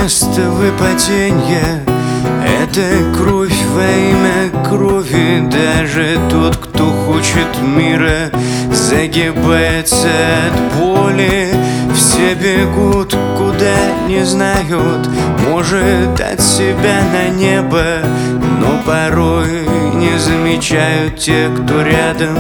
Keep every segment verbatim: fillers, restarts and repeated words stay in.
место выпадения — это кровь во имя крови. Даже тот, кто хочет мира, загибается от боли. Все бегут, куда не знают, может, от себя на небо, но порой не замечают те, кто рядом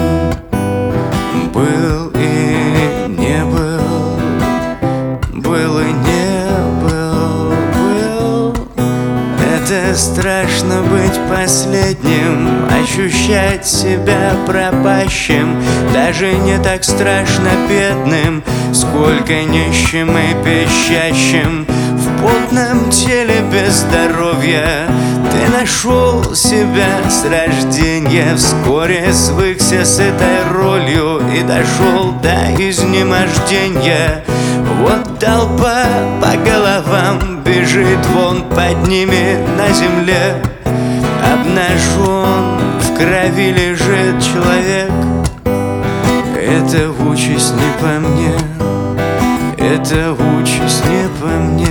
был и не был, был и не был, был. Это страшно быть последним, ощущать себя пропащим. Даже не так страшно бедным, сколько нищим и пищащим. В потном теле без здоровья ты нашел себя с рождения. Вскоре свыкся с этой ролью и дошел до изнемождения. Вот толпа по головам бежит, вон под ними на земле обнажен, в крови лежит человек. Это участь не по мне, это участь не по мне.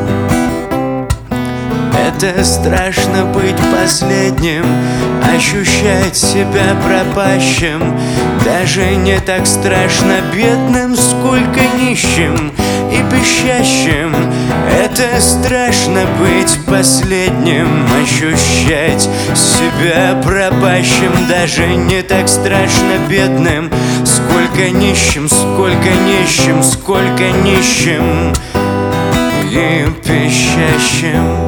Это страшно быть последним, ощущать себя пропащим. Даже не так страшно бедным, сколько нищим и пищащим. Это страшно быть последним, ощущать себя пропащим. Даже не так страшно бедным, сколько нищим, сколько нищим, сколько нищим и пищащим.